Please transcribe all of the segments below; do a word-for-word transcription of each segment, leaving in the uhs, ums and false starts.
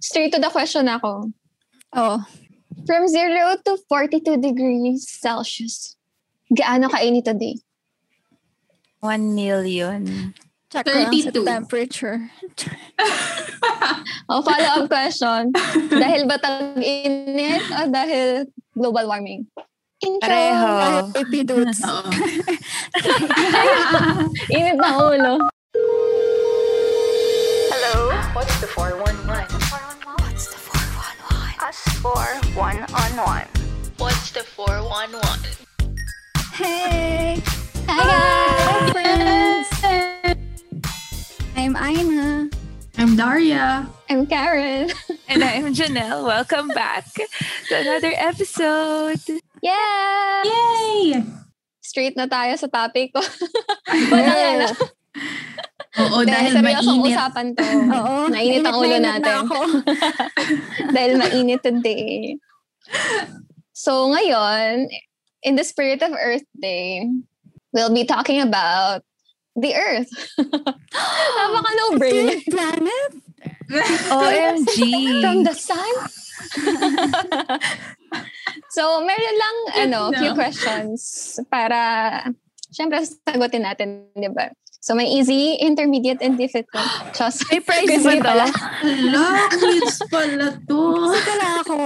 Straight to the question ako. Oh. From zero to forty-two degrees Celsius, gaano kainit a day? One million. Check ko lang sa temperature. Oh, follow-up question. Dahil ba tag-init o dahil global warming? Intro. Pareho. Epidudes. Init na ulo. Hello? What's the four one one? What's the four one one? Us four one on one. What's the four one one? Hey! Hi guys! Friends! I'm Aina. I'm Daria. I'm Karen. And I'm Janelle. Welcome back to another episode. Yeah! Yay! Straight na tayo sa topic ko. Walang ano. Oo, dahil seryosong mainit. usapan to. Oo. Mainit ang ulo natin. Dahil mainit today. So ngayon, in the spirit of Earth Day, we'll be talking about the Earth. Napaka no-brainer. Planet? O M G. From the sun? So, meron lang, ano, No. few questions para, syempre, sagutin natin, di ba? So, may easy, intermediate, and difficult. Just, May prize ba to? Hala, quiz pala to. Kala ako.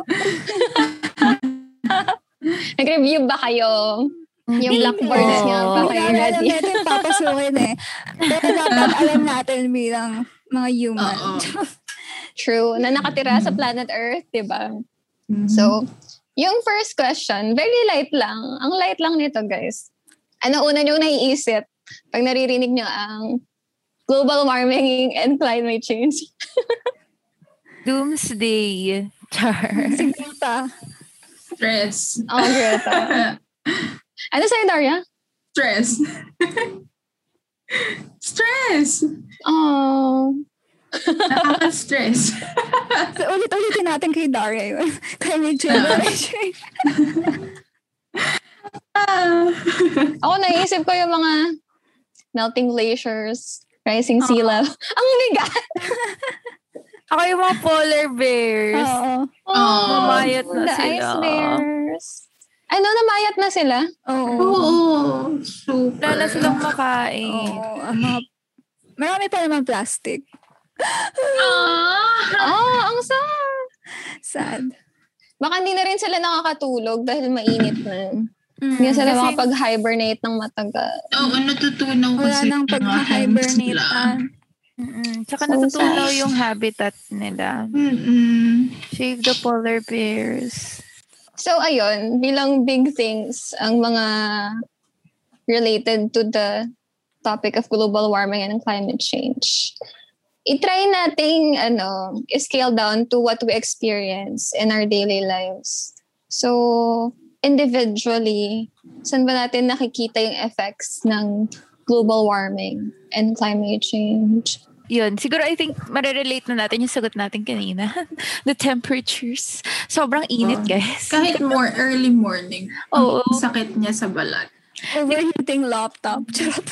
nag-review ba kayo? Yung blackboards Oo. niya pa Hindi kayo namin alam ready? natin papasukin eh. Pero dapat alam natin bilang mga human. Oo. True, na nakatira sa planet Earth, di ba? Mhm. So, yung first question, very light lang. Ang light lang nito, guys. Ano una nyo naiisip pag naririnig nyo ang global warming and climate change? Doomsday. Char. Si Greta. Stress. Oh, Greta. Ano sa'yo, Daria? Stress. Stress. Oh. Nakaka-stress. So, ulit-ulitin natin kay Daria yun. Climate change. Ah. Ako naiisip ko yung mga melting glaciers, rising sea level. Ang bigat! Ako yung mga polar bears. Oo. Oh, Mamayat na the sila. ice bears. Ano, namayat na sila? Oo. Oo. Super. Wala na silang makain. Oo. Ang mga, marami pa naman plastic. Oh, ang sad. Sad. Baka hindi na rin sila nakakatulog dahil mainit na. Mm, Hindi na sila kasi makapag-hibernate ng matagal. Oo, natutunaw ko wala sila. nang pag-hibernate sila. pa. Mm-mm. Tsaka So natutunaw sad. yung habitat nila. Mm-mm. Save the polar bears. So, ayun, bilang big things, ang mga related to the topic of global warming and climate change. I-try nating, ano, scale down to what we experience in our daily lives. So, individually, saan ba natin nakikita yung effects ng global warming and climate change? Yun. Siguro, I think, marirelate na natin yung sagot natin kanina. The temperatures. Sobrang init, Oh. guys. Kahit more early morning, Oo. ang sakit niya sa balat. Overheating laptop. Charot.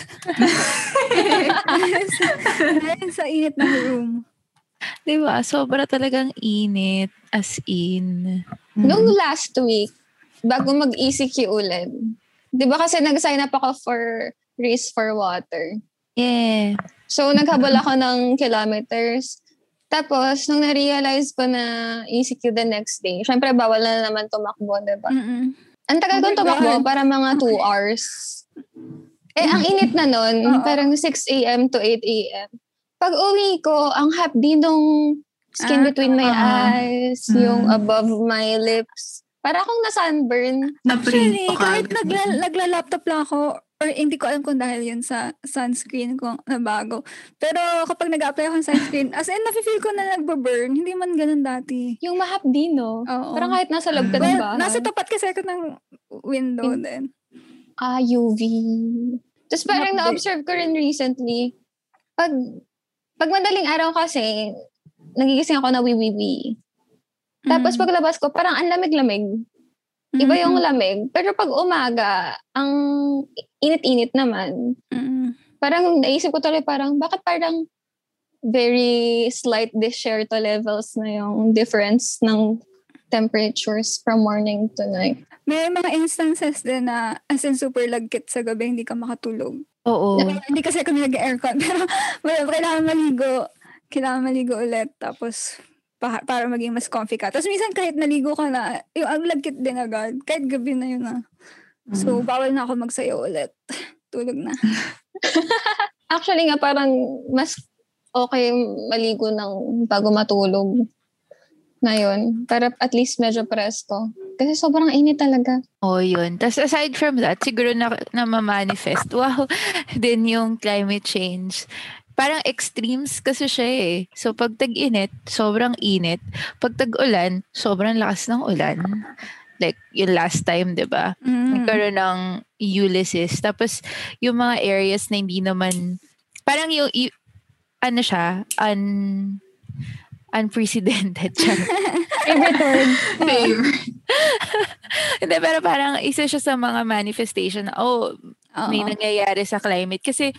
Dahil sa init ng room. Diba? Sobra talagang init. As in. Nung last week, bago mag-E C Q ulit, di ba kasi nag-sign up ako for Race for Water. Yeah. So, naghabol ako ng kilometers. Tapos, nung na-realize ko na E C Q the next day, syempre, bawal na naman tumakbo, di ba? Mm-mm. Ang tagal Oh kong my tumakbo, God. para mga two hours. Eh, ang init na nun, Oo. parang six a.m. to eight a.m. Pag uwi ko, ang hapdi nung skin Ah, between my ah. eyes, Mm. yung above my lips. Para akong na-sunburn. Actually, Na-print kahit nagla- nagla-laptop lang ako, or hindi ko alam kung dahil yun sa sunscreen ko na bago. Pero kapag nag-apply ako ng sunscreen, as in, nafe-feel ko na nagbaburn. Hindi man ganun dati. Yung mahapdi, no? Oo. Parang kahit nasa loob ka ng Well, bahay. nasa tapat kasi ako ng window In- din. Ah, U V. Tapos parang Mahapdi. na-observe ko rin recently, pag, pag madaling araw kasi, nagigising ako na wiwiwi. Tapos Mm. paglabas ko, parang ang lamig-lamig. Iba yung Mhm. lamig. Pero pag umaga, ang init-init naman. Mm. Parang naisip ko tuloy parang, bakit parang very slight disyerto levels na yung difference ng temperatures from morning to night. May mga instances din na as in super lagkit sa gabi, hindi ka makatulog. Oo. Diba, hindi kasi kami nag-aircon, pero well, kailangan maligo. Kailangan maligo ulit. Tapos, pa- para maging mas comfy ka. Tapos minsan kahit naligo ka na, yung ang lagkit din agad. Kahit gabi na yun na. So, bawal na ako magsayo ulit. Tulog na. Actually nga, parang mas okay maligo ng bago matulog ngayon. Para at least medyo presko. Kasi sobrang init talaga. Oh, yun. Tapos aside from that, siguro na, na ma-manifest, wow, din yung climate change. Parang extremes kasi siya eh. So, pag tag-init, sobrang init. Pag tag-ulan, sobrang lakas ng ulan. Like, yung last time, di ba? Mm. Nagkaroon ng Ulysses. Tapos, yung mga areas na hindi naman, parang yung, y- ano siya, un, unprecedented siya. Favorite word. Favorite. Hindi, pero parang isa siya sa mga manifestation na, oh, may Oo. nangyayari sa climate. Kasi,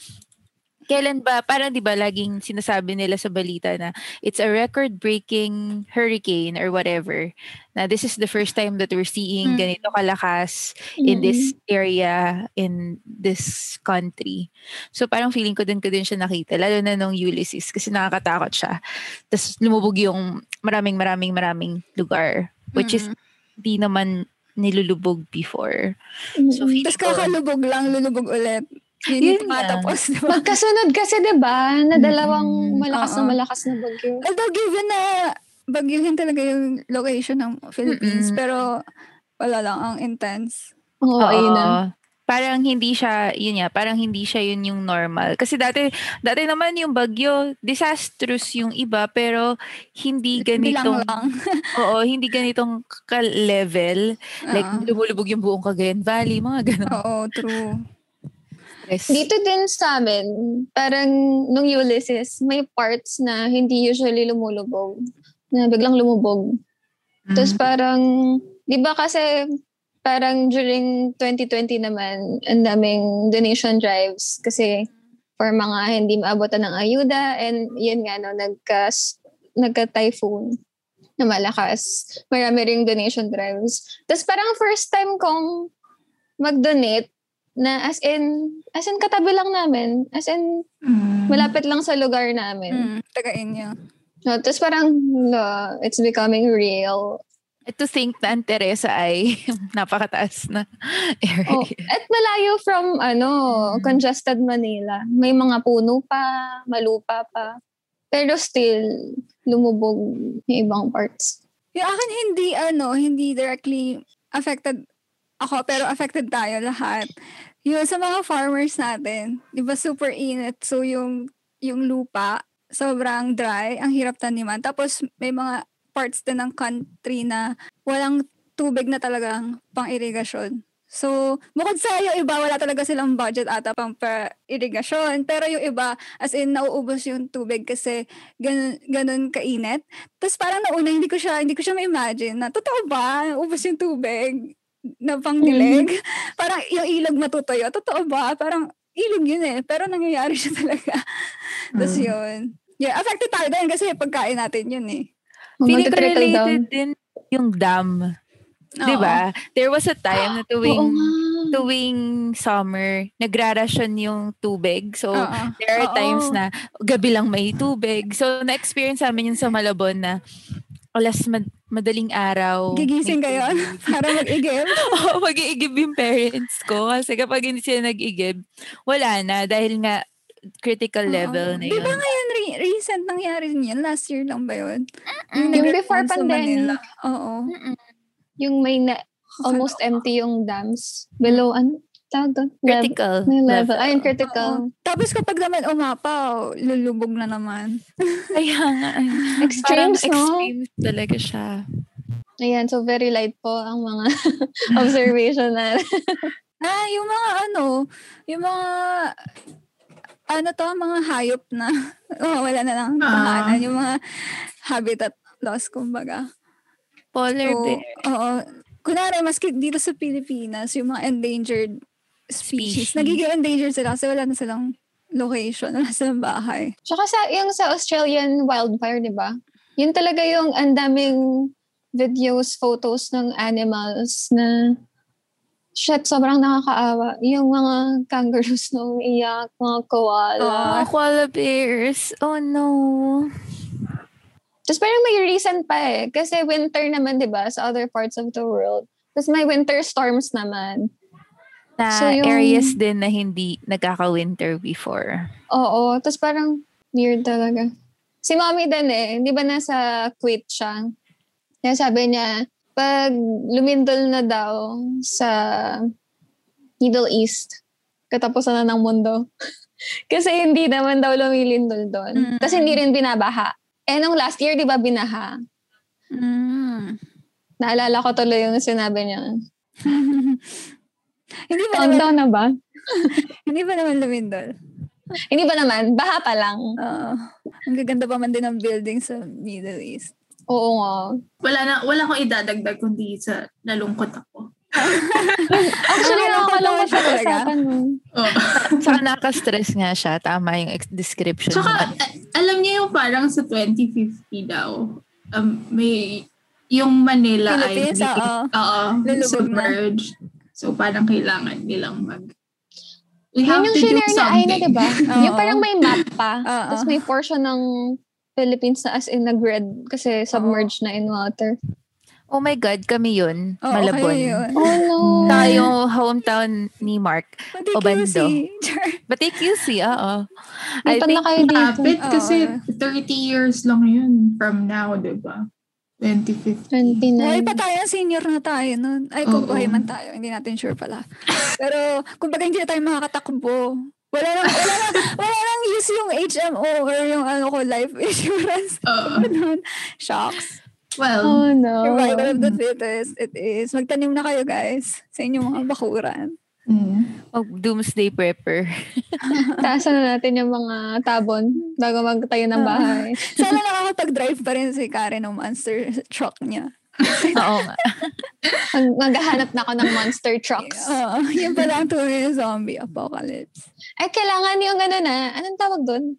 kailan ba, parang di ba laging sinasabi nila sa balita na it's a record-breaking hurricane or whatever. Na this is the first time that we're seeing Mm. ganito kalakas in this area, in this country. So parang feeling ko din ko din siya nakita, lalo na nung Ulysses kasi nakakatakot siya. Tapos lumubog yung maraming maraming maraming lugar, which is di naman nilulubog before. So feeling Tapos ko, kakalubog lang, lulubog ulit. Yun Yun yung nga. tumatapos, di ba? Magkasunod kasi, di ba? Na dalawang Mm-mm. malakas na Oo. malakas na bagyo. Although given na bagyuhin talaga yung location ng Philippines, Mm-mm. pero wala lang, ang intense. Oo, Oo. ayun na. Parang hindi siya, yun nga, parang hindi siya yun yung normal. Kasi dati, dati naman yung bagyo, disastrous yung iba, pero hindi ganitong, Bilang lang. oo, hindi ganitong ka-level. Like, Oo. lumulubog yung buong Cagayan Valley, mga ganun. Oo, true. Yes. Dito din sa amin, parang nung Ulysses, may parts na hindi usually lumulubog. Na biglang lumubog. Tapos parang, di ba kasi parang during twenty twenty naman, ang daming donation drives kasi for mga hindi maabotan ng ayuda and yun nga, no, nagka, nagka-typhoon na malakas. Marami ring donation drives. Tapos parang first time kong mag-donate na as in, as in katabi lang namin. As in, Mm. malapit lang sa lugar namin. Mm, taga-inyo. No, tapos parang, no, it's becoming real. To think na ang Teresa ay napakataas na area. Oh, at malayo from, ano, congested Manila. May mga puno pa, malupa pa. Pero still, lumubog yung ibang parts. Yung akin hindi, ano, hindi directly affected ako, pero affected tayo lahat. Yung sa mga farmers natin, di ba super init, so yung, yung lupa, sobrang dry, ang hirap taniman. Tapos may mga parts din ng country na walang tubig na talagang pang-irigasyon. So, bukod sa yung iba, wala talaga silang budget ata pang pa-irigasyon. Pero yung iba, as in, nauubos yung tubig kasi ganun, ganun kainit. Tapos parang nauna, hindi ko siya, hindi ko siya ma-imagine na, totoo ba? Ubos yung tubig na pangdilig? Parang yung ilog matutuyo. Totoo ba? Parang ilog yun eh. Pero nangyayari siya talaga. Tapos yun. Yeah, affected tayo din kasi pagkain natin yun eh. Feeling ko Magti-trickle down. related din yung dam. Di ba? There was a time na tuwing, Oo nga. tuwing summer, nagrarasyon yung tubig. So, Oo. there are Oo. times na gabi lang may tubig. So, na-experience namin yun sa Malabon na alas mad- madaling araw. Gigising may kayo tubig. para mag-igib. Oo, mag-iigib yung parents ko. Kasi kapag hindi sila nag-igib, wala na. Dahil nga, critical level na Di yun. ba ngayon, re- recent nangyari rin yun? Last year lang ba yun? Yung nag-response before sa pandemic. Manila. Oo. Yung may na, almost empty yung dams. Below, ano? Tawag doon? Lev- Critical may level. level. Ayun, Oo. critical. Tapos kapag naman umapaw, lulubog na naman. Kaya nga. Parang Extremes, no? extreme talaga siya. Ayan, so very light po ang mga observation na. Ah, yung mga ano, yung mga, ano to, mga hayop na, oh, wala na lang tahanan. Yung mga habitat loss, kumbaga. Polar So, bear. oo. Kunwari, maski dito sa Pilipinas, yung mga endangered species, Species. nagiging endangered sila kasi wala na silang location, nasa bahay. Tsaka sa, yung sa Australian wildfire, di ba? Yun talaga yung ang daming videos, photos ng animals na shit, sobrang nakakaawa. Yung mga kangaroos na umiiyak, mga koala. Oh, koala bears. Oh, no. Tapos parang may reason pa eh. Kasi winter naman, di ba, sa other parts of the world. Tapos may winter storms naman. Na So, yung- areas din na hindi nagkaka-winter before. Oo. Tapos parang weird talaga. Si mommy din eh, di ba nasa Kuwait siya? Kaya sabi niya, pag lumindol na daw sa Middle East, katapusan na ng mundo. Kasi hindi naman daw lumilindol doon. Mm. Kasi hindi rin binabaha. Eh, nung last year, di ba binaha? Mm. Naalala ko tuloy yung sinabi niya. Hindi ba naman, Countdown na ba? hindi ba naman lumindol? Hindi ba naman? Baha pa lang. Oo. Ang gaganda pa man din ng building sa Middle East. Oo nga. Wala na, wala akong idadagdag kundi sa nalungkot ako. Actually, Ah, nakakalungkot siya siya talaga? usapan mo. Oh. Saka nakaka-stress nga siya. Tama yung ex- description. Tsaka, mo. a- alam niyo yung parang sa twenty fifty daw, um, may, yung Manila Philippines, ay oo. oo, Lulubog na. submerged. So, parang kailangan nilang mag, we Yun have yung to do shinare na ay na, something. diba? Oo. Yung parang may map pa. Oo. Tapos may portion ng Philippines na as in nag-red kasi submerged na in water. Oh my God, kami yun. Oo, Malabon. kayo yun. Oh no. Tayo hometown ni Mark. Pati Obando. Q C. Char. Batik Q C, oo. I Lipat think, na kayo dito. Lapit Oo. kasi thirty years lang yun from now, diba? twenty fifty. Buhay twenty-nine. pa tayo, senior na tayo nun. Ay, kung Oo. buhay man tayo, hindi natin sure pala. Pero, kung baga hindi na tayo makakatakbo, wala nang, wala nang, wala nang use yung H M O or yung ano ko, life insurance. Oo. Ganun. Shocks. Well, Oh no. Survival of the fittest. It is. Magtanim na kayo, guys, sa inyong mga bakuran. mm. oh, doomsday prepper. Taasan na natin yung mga tabon bago magtayo ng bahay. Sana nakakapag-drive pa rin si Karen ng monster truck niya. Oo nga. Mag- maghahanap na ako ng monster trucks. Oo. Yun pala ang tunay na zombie apocalypse. Ay, kailangan yung ano na, anong tawag doon?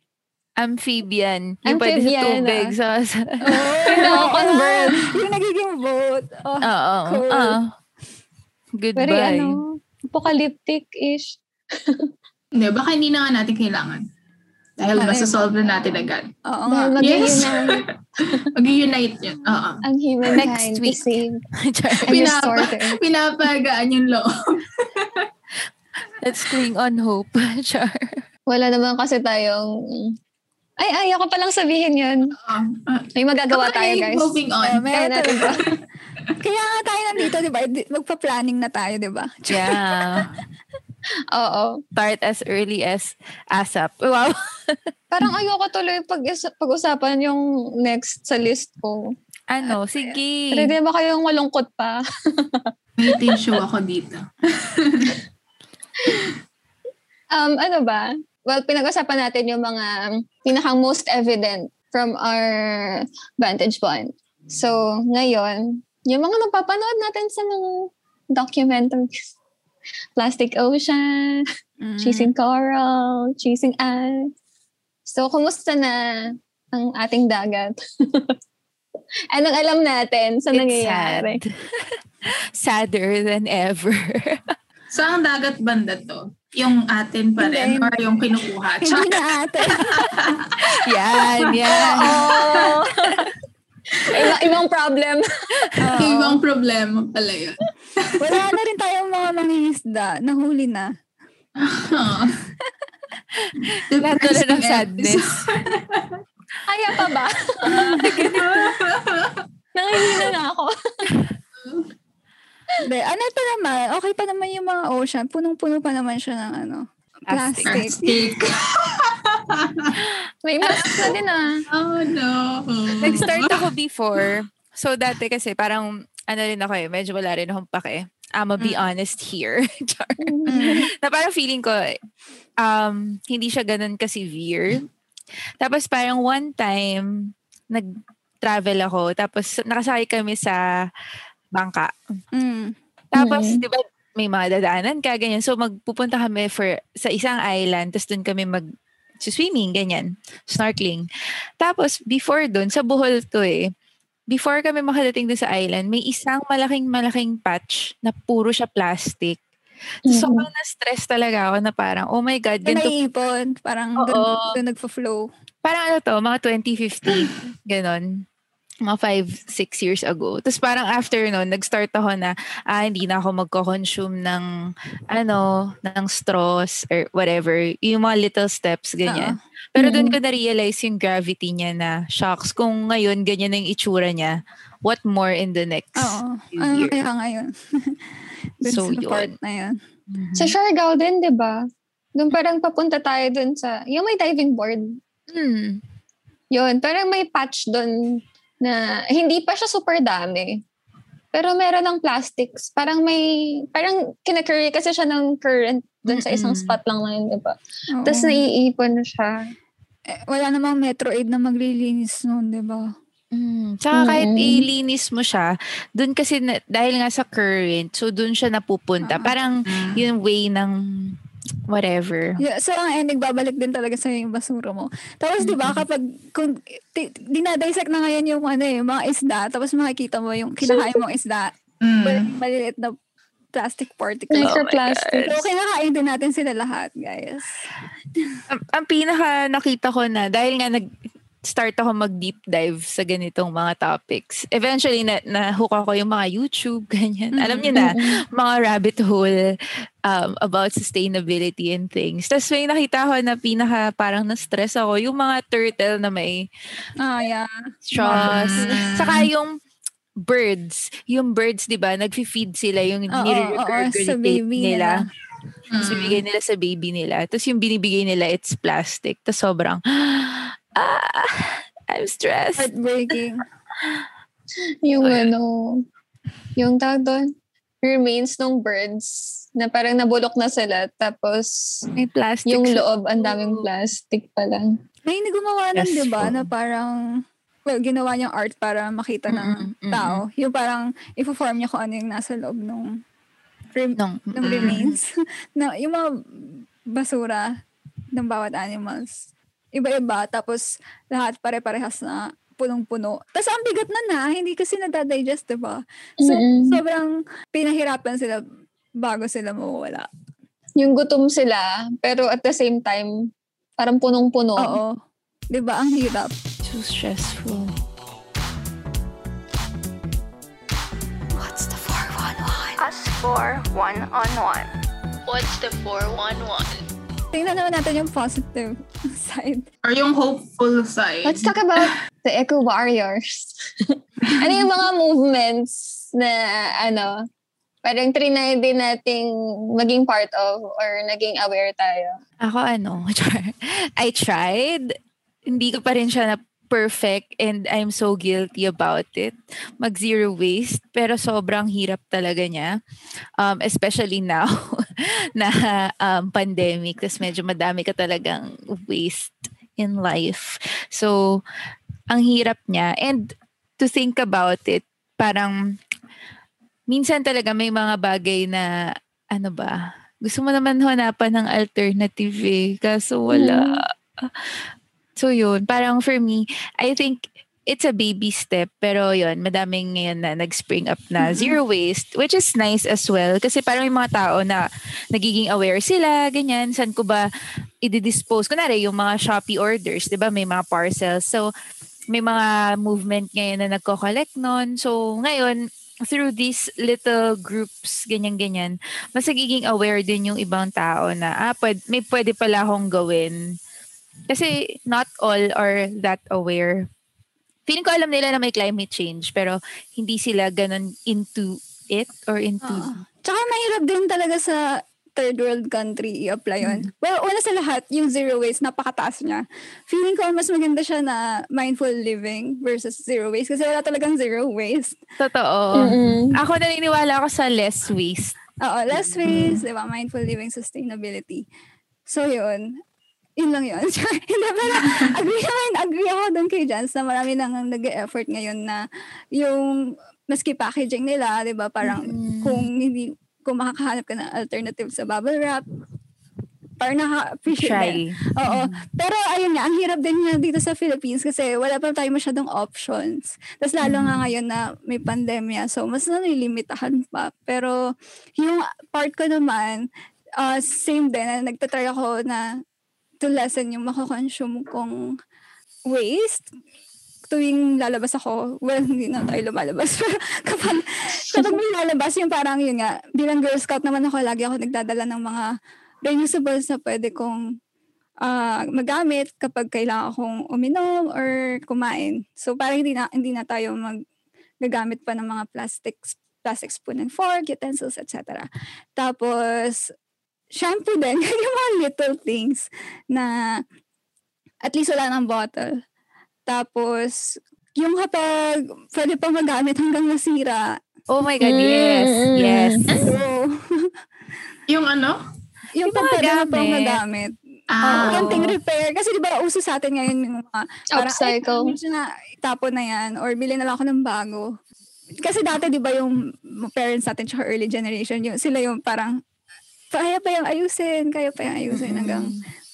Amphibian. Yung pwede sa Amphibian, tubig. ah. Sa, sa, Oh, Yung naka-convert. Yung nagiging boat. Oh, oo. Cool. Ah. Very Goodbye. ano, apocalyptic-ish. Hindi, baka hindi na nga natin kailangan. Dahil Ay, masasolve na natin agad. Oo Dahil nga. mag-unite Mag-unite yun. Oo. ang humankind Next to week. save Char. and Pinapa, restore the earth. pinapagaan yung loob. Let's cling on hope. Char. Wala naman kasi tayong... Ay, ayaw ko palang sabihin yun. Uh, uh, May magagawa tayo, guys. Moving Uh, on. meron Kaya natin to. ba? Kaya nga tayo nandito, di ba? Di- Magpa-planning na tayo, di ba? Yeah. Oo. Start as early as ASAP. Wow. Parang ayoko tuloy pag pag-usapan yung next sa list ko. Ano? Sige. Ready ba kayong malungkot pa? May tissue ako dito. Um, ano ba? Well, pinag-usapan natin yung mga pinakang most evident from our vantage point. So, ngayon, yung mga napapanood natin sa mga documentaries. Plastic Ocean, Mm. Chasing Coral, Chasing Ice. So, kumusta na ang ating dagat? Anong alam natin sa It's nangyayari? sad. Sadder than ever. Saan dagat banda to? Yung atin pa rin Hindi, or yung kinukuha? Hindi Tsaka, na ate. yan, yan. Oh! Iba- ibang problem. Oo. ibang problema pala yun. Wala na rin tayong mga mangingisda. Nahuli na. Lahat na lang ng sadness. Kaya pa ba? Nangihina na ako. Hindi, ano pa naman, okay pa naman yung mga ocean. Punong-puno pa naman siya ng ano, Plastic. plastic. Stick. May mask na din ah. Oh no. Nag-start ako before. So, dati kasi parang, ano rin ako eh, medyo wala rin akong pake. I'ma be Mm. honest here. Char. Mm. Na parang feeling ko, um, hindi siya ganun ka-severe. Tapos parang one time, nag-travel ako. Tapos nakasakay kami sa bangka. Mm. Tapos, Mm. di ba, may mga dadaanan ka, ganyan. So, magpupunta kami for, sa isang island, tapos dun kami mag, swimming, ganyan, snorkeling. Tapos, before dun, sa Bohol to eh, before kami makadating dun sa island, may isang malaking-malaking patch na puro siya plastic. So, Mhm. sobrang na-stress talaga ako na parang, oh my God, Yung ganito. naiipon, parang Oo. doon, doon nagfo-flow. Parang ano to, mga twenty fifteen, ganon. Mga five, six years ago. Tapos parang after nun, nag-start ako na, ah, hindi na ako magko-consume ng, ano, ng straws or whatever. Yung mga little steps, ganyan. Pero doon ko na-realize yung gravity niya na, shocks, kung ngayon, ganyan na yung itsura niya, what more in the next Oo. few Ano years? kaya ngayon? Dun So, sa part yun. na yun. Mhm. Sa Siargao din, di ba? Doon parang papunta tayo doon sa, yung may diving board. Hmm. Yun, parang may patch doon na hindi pa siya super dami. Pero meron ng plastics. Parang may, parang kinakarry kasi siya ng current doon sa isang Mm-mm. spot lang na yun, di ba? Oo. Tapos naiipon siya. Eh, wala namang Metro aid na maglilinis noon, di ba? Mm. Tsaka kahit Mm-mm. ilinis mo siya, dun kasi na, dahil nga sa current, so dun siya napupunta. Ah. Parang Mm. yung way ng whatever. Yeah, so ang ending, babalik din talaga sa yung basura mo. Tapos di ba kapag kung ti- dinadissect na ngayon yung ano eh, yung mga isda, tapos makikita mo yung kinakain mong isda, Mm. maliliit na plastic particles. Microplastic. So kinakain din natin sila lahat, guys. Ang, ang pinaka nakita ko na, dahil nga nag start ako mag-deep dive sa ganitong mga topics. Eventually, na, na-hook ako yung mga YouTube, ganyan. Mm. Alam niyo na, mga rabbit hole um, about sustainability and things. Tapos may nakita ko na pinaka parang na-stress ako, yung mga turtle na may Ah, yeah. straws. Mm. Saka yung birds. Yung birds, di ba, nag-feed sila, yung Oo, oo, nire-regurgitate sa baby nila. nila. Tapos bibigay nila sa baby nila. Tapos yung binibigay nila, it's plastic. Tapos sobrang, ah, I'm stressed. Heartbreaking. Yung ano, yung tawag doon, remains ng birds na parang nabulok na sila. Tapos May plastic. yung sa- loob, ang daming plastic pa lang. May gumawa nun, di ba, Stressful. na parang, well, ginawa niyang art para makita ng Mm-mm, mm-mm. tao. Yung parang, i-form niya kung ano yung nasa loob nung, rem- Nung, ng remains. na, yung mga basura ng bawat animals. Iba-iba, tapos lahat pare-parehas na punong-puno. Tapos ang bigat na na, hindi kasi nadadigest, diba? So, Mm-mm. sobrang pinahirapan sila bago sila mawala. Yung gutom sila, pero at the same time, parang punong-puno. Oo. Diba? Ang hirap. so stressful. What's the four one one? Us for one-on-one. What's the four one one? Tingnan naman natin yung positive side. Or yung hopeful side. Let's talk about the Eco Warriors. Ano yung mga movements na, ano, parang trinay din nating maging part of or naging aware tayo? Ako ano, I tried. Hindi ko pa rin siya na perfect and I'm so guilty about it. Mag zero waste, pero sobrang hirap talaga niya. Um, especially now na um, pandemic, tas medyo madami ka talagang waste in life. So, ang hirap niya. And to think about it, parang minsan talaga may mga bagay na, ano ba, gusto mo naman hanapan ng alternative eh, kaso wala. So yun, parang for me, I think it's a baby step, pero yun, madaming ngayon na nag-spring up na zero waste, which is nice as well. Kasi parang may mga tao na nagiging aware sila, ganyan, saan ko ba i-dispose? Kunwari, yung mga Shopee orders, di ba, may mga parcels. So, may mga movement ngayon na nagko-collect nun. So, ngayon, through these little groups, ganyan-ganyan, mas nagiging aware din yung ibang tao na, ah, pwede, may pwede pala akong gawin. Kasi not all are that aware. Feeling ko alam nila na may climate change, pero hindi sila ganun into it or into... Oo. Tsaka mahirap din talaga sa third world country i-apply yun. Well, una sa lahat, yung zero waste, napakataas niya. Feeling ko mas maganda siya na mindful living versus zero waste kasi wala talagang zero waste. Totoo. Mm-mm. Ako naniniwala ako sa less waste. Oo, less waste, diba? Mindful living, sustainability. So, yun. Yun lang yun. Hindi, pero agree naman, agree ako doon kay Jans na marami nang nag-effort ngayon na yung maski packaging nila, di ba, parang Mm. kung hindi kung makakahanap ka ng alternative sa bubble wrap, parang naka-appreciate Try. din. Oo. Pero ayun nga, ang hirap din nga dito sa Philippines kasi wala pa tayo masyadong options. Tapos lalo nga ngayon na may pandemya, so mas nalilimitahan pa. Pero yung part ko naman, uh, same din, na nagtatry ako na to lessen yung makakonsume kong waste tuwing lalabas ako. Well, hindi na tayo lumalabas. Pero kapag, kapag may lalabas, yung parang yun nga, bilang Girl Scout naman ako, lagi ako nagdadala ng mga reusables na pwede kong uh, magamit kapag kailangan akong uminom or kumain. So parang hindi na, hindi na tayo magagamit pa ng mga plastics, plastic spoon and fork, utensils, et cetera. Tapos, shampoo din. Yung mga little things na at least wala ng bottle. Tapos, yung kapag pwede pa magamit hanggang masira. Oh my God, yes. Yes. So, yung ano? Yung pag pwede na pang magamit. Ah. Uh, konting repair. Kasi di ba uso sa atin ngayon yung mga parang, upcycle. Ay, na, tapon na yan. Or bilhin na lang ako ng bago. Kasi dati di ba yung parents natin tsaka early generation, yung, sila yung parang kaya pa yung ayusin, kaya pa yung ayusin mm-hmm. hanggang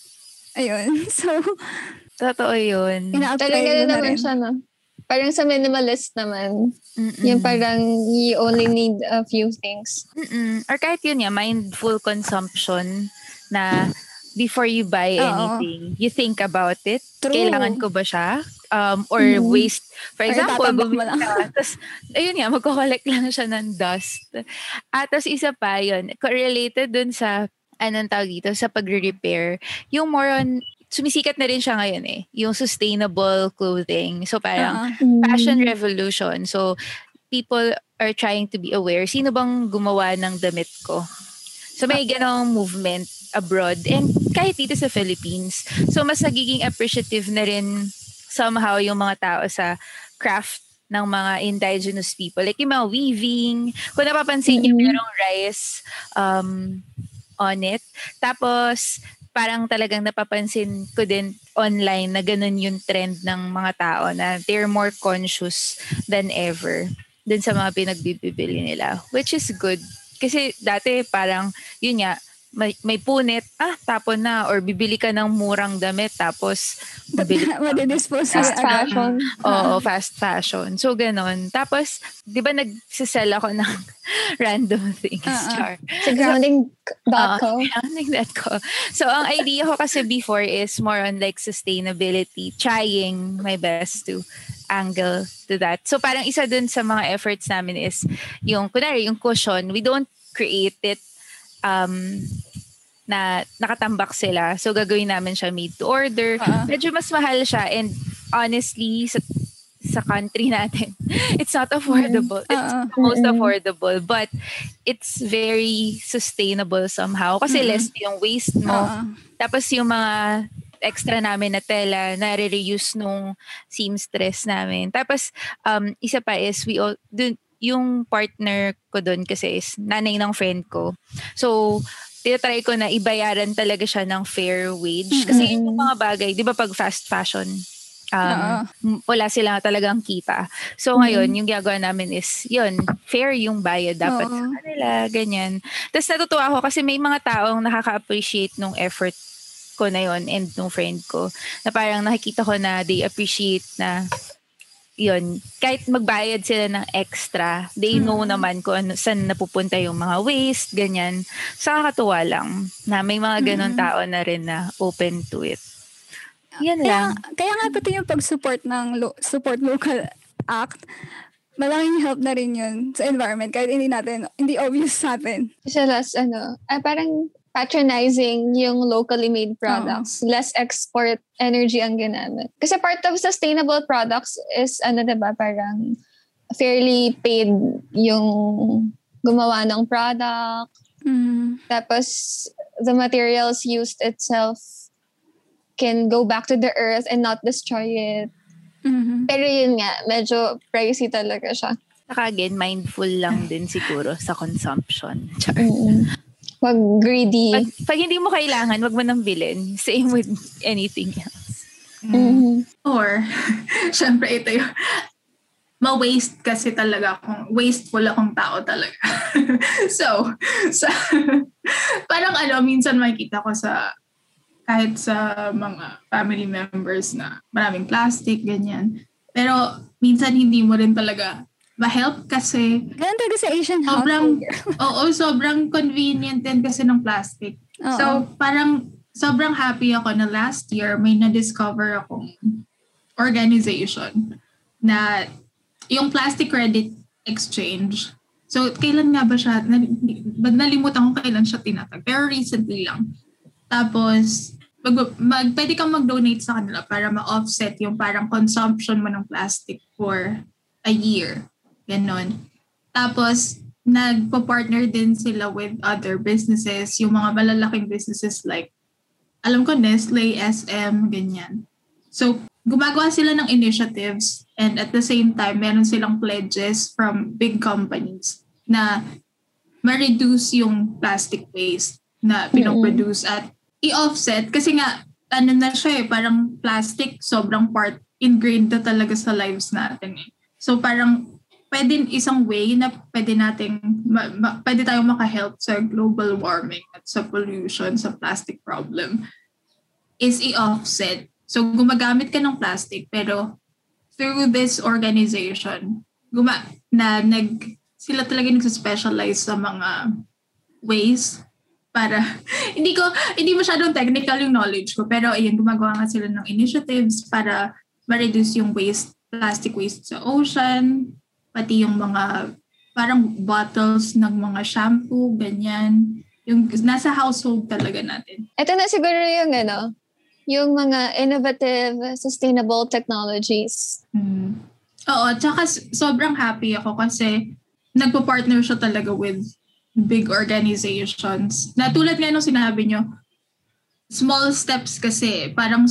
ayun. So, totoo yun. Talaga na naman siya, no? Parang sa minimalist naman. Mm-mm. Yung parang you only need a few things. Mm-mm. Or kahit yun ya, mindful consumption na before you buy anything, you think about it. True. Kailangan ko ba siya? Um, or mm-hmm. waste. For example, bumili ka. Tapos, ayun nga, magko-collect lang siya ng dust. At tapos isa pa yun, related dun sa, anong tawag dito, sa pagre-repair, yung more on, sumisikat na rin siya ngayon eh, yung sustainable clothing. So parang uh-huh. fashion revolution. So people are trying to be aware, sino bang gumawa ng damit ko? So may ganong movement abroad and kahit dito sa Philippines. So mas nagiging appreciative na rin somehow yung mga tao sa craft ng mga indigenous people. Like yung mga weaving. Kung napapansin niyo, mm-hmm. merong rice um, on it. Tapos parang talagang napapansin ko din online na ganun yung trend ng mga tao na they're more conscious than ever dun sa mga pinagbibili nila. Which is good. Kasi dati parang, yun nga, may, may punit, ah, tapon na. Or bibili ka ng murang damit, tapos mabili ka. Madidispose fast fashion. Oo, fast fashion. So, ganon. Tapos, di ba nagsisell ako ng random things, uh-uh. Char? Sa grounding dot co. Uh, grounding dot co. So, ang idea ko kasi before is more on like sustainability, trying my best to angle to that. So, parang isa dun sa mga efforts namin is yung, kunwari, yung cushion, we don't create it um, na nakatambak sila. So, gagawin namin siya made to order. Uh-huh. Medyo mas mahal siya and honestly, sa, sa country natin, it's not affordable. Uh-huh. It's the most uh-huh. affordable. But it's very sustainable somehow. Kasi uh-huh. less yung waste mo. Uh-huh. Tapos yung mga extra namin na tela, na-reuse nung seamstress namin. Tapos, um, isa pa is, we all, dun, yung partner ko dun kasi is nanay ng friend ko. So, tinatry ko na ibayaran talaga siya ng fair wage. Kasi mm-hmm. yung mga bagay, di ba pag fast fashion, um, uh-huh. wala sila talagang kita. So, ngayon, mm-hmm. yung ginagawa namin is, yun, fair yung bayad dapat uh-huh. sa kanila, ganyan. Tapos natutuwa ako kasi may mga taong nakaka-appreciate nung effort ko na yun and nung friend ko. Na parang nakikita ko na they appreciate na yun, kahit magbayad sila ng extra, they know hmm. naman kung ano, saan napupunta yung mga waste, ganyan. So, nakakatuwa lang na may mga ganon hmm. tao na rin na open to it. Yan kaya, lang. Kaya nga pati yung pag-support ng lo- Support Local Act, malaking help na rin yun sa environment kahit hindi natin, hindi obvious sa atin. Kasi last, ano, ah, parang patronizing yung locally made products. Oh. Less export energy ang ginamit. Kasi part of sustainable products is, ano diba, parang fairly paid yung gumawa ng product. Mm. Tapos, the materials used itself can go back to the earth and not destroy it. Mm-hmm. Pero yun nga, medyo pricey talaga siya. Saka again, mindful lang din siguro sa consumption. Char. Mm-hmm. Wag greedy. Pag, pag hindi mo kailangan, wag mo nang bilhin. Same with anything else. Mm-hmm. Or, syempre ito yung, ma-waste kasi talaga akong, wasteful akong tao talaga. so, sa, parang ano, minsan makikita ko sa, kahit sa mga family members na maraming plastic, ganyan. Pero minsan hindi mo rin talaga ma-help kasi ganun talaga sa Asian sobrang, household. oo, sobrang convenient din kasi ng plastic. Oo. So, parang sobrang happy ako na last year may na-discover akong organization na yung plastic credit exchange. So, kailan nga ba siya? Nalimutan ko kailan siya tinatag. Pero recently lang. Tapos, mag, mag, pwede kang mag-donate sa kanila para ma-offset yung parang consumption mo ng plastic for a year. Ganon. Tapos, nagpa-partner din sila with other businesses. Yung mga malalaking businesses like, alam ko, Nestle, S M, ganyan. So, gumagawa sila ng initiatives and at the same time, meron silang pledges from big companies na ma-reduce yung plastic waste na pinoproduce at i-offset. Kasi nga, ano na siya eh, parang plastic, sobrang part, ingrained na talaga sa lives natin eh. So parang, pwede isang way na pwede nating, ma, ma, pwede tayong makahelp sa global warming at sa pollution, sa plastic problem, is i-offset. So, gumagamit ka ng plastic, pero through this organization, guma na nag, sila talaga nag-specialize sa mga ways para, hindi ko, hindi masyadong technical yung knowledge ko, pero ayun, gumagawa nga sila ng initiatives para ma-reduce yung waste, plastic waste sa ocean, pati yung mga, parang bottles ng mga shampoo, ganyan, yung nasa household talaga natin. Ito na siguro yung ano, yung mga innovative, sustainable technologies. Mm. Oo, tsaka sobrang happy ako kasi nagpo-partner siya talaga with big organizations. Na tulad nga nung sinabi nyo, small steps kasi, parang